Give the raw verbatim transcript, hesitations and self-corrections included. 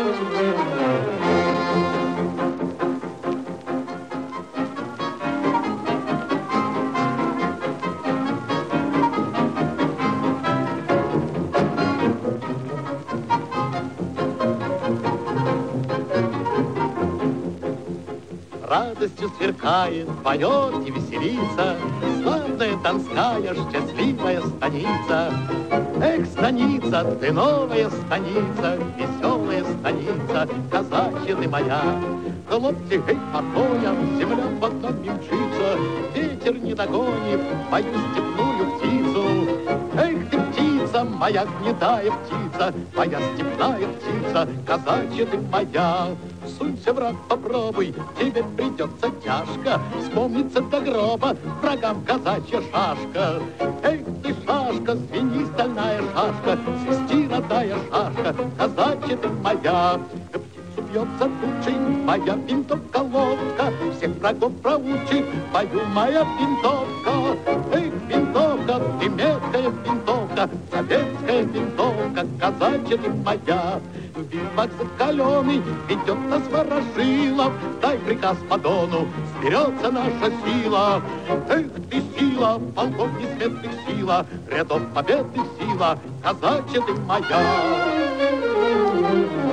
Радостью сверкает, поет и веселится славная Донская счастливая станица. Эх, станица, ты новая станица, веселая станица, казачья ты моя. Хлопцы, эй, покоем, земля под нами мчится, ветер не догонит мою степную птицу. Эх, ты птица, моя гнедая птица, моя степная птица, казачья ты моя. Сунься, враг, попробуй, тебе придется тяжко, вспомнится до гроба врагам казачья шашка. Эх, ты шашка, звени стальная шашка, свисти родная шашка, казачья ты моя. Птицу бьется тучей моя винтовка-ловка, всех врагов проучит бою моя винтовка. Эх, винтовка, ты меткая винтовка, советская винтовка, казачья ты моя. Бивак закаленный ведет нас Ворошилов, дай приказ по Дону, сберется наша сила. Эх, ты сила, полков несметных сила, рядов победных сила, казачья ты моя.